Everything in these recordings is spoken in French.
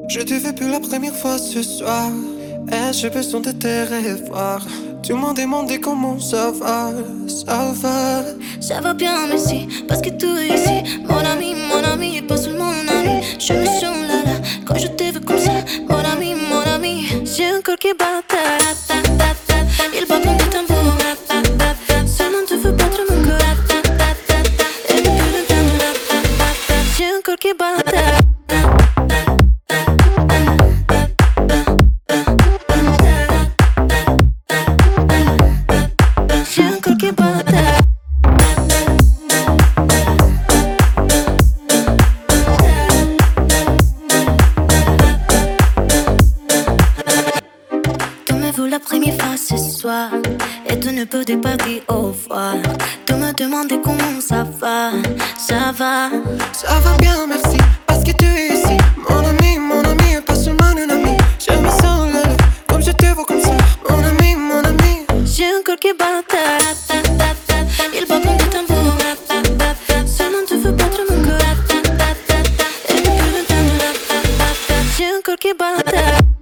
Je t'ai vu pour la première fois ce soir. J'ai besoin de te revoir. Tu m'as demandé comment ça va, ça va. Ça va bien, merci, parce que tout est ici. Mon ami, et pas seulement mon ami. Je me sens là là, quand je te veux comme ça. Mon ami, j'ai un corps qui bat, ta, ta, ta, ta. Il bat comme du tambour, ta, ta, ta, ta. Seulement tu veux battre mon cœur, ta, ta, ta, ta. Et depuis le temps, ta, ta, ta, ta. J'ai un corps qui bat, ta, ta. La première fois ce soir, et tu ne peux pas dire au revoir. Tu me demandes comment ça va, ça va. Ça va bien, merci, parce que tu es ici. Mon ami, et pas seulement un ami. Je me sens là, là, comme je te vois comme ça. Mon ami. J'ai un corps qui bat, ta, ta, ta, ta. Il bat comme du tambour, ta, ta, ta, ta. Seulement tu veux battre mon cœur, ta, ta, ta, ta. Et depuis le temps, ta, ta, ta, ta. J'ai un corps qui bat, ta, ta.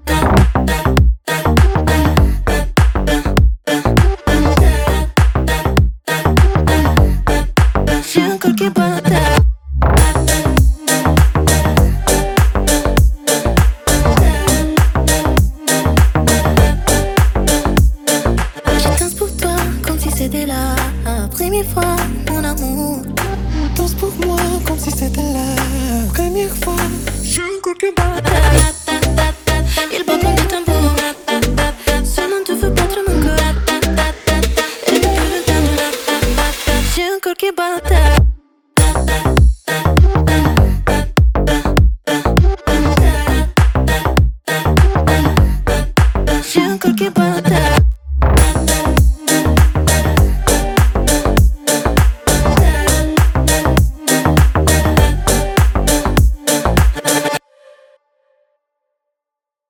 C'était la première fois, mon amour. Danse pour moi comme si c'était la première fois. J'ai un corps qui bat, ta, ta, ta, ta. Il bat comme du tambour, ta, ta, ta, ta. Seulement tu veux battre mon cœur, ta, ta, ta, ta. Et depuis le temps, ta, ta, ta, ta. J'ai un corps qui bat, ta, ta, ta. J'ai un corps qui bat.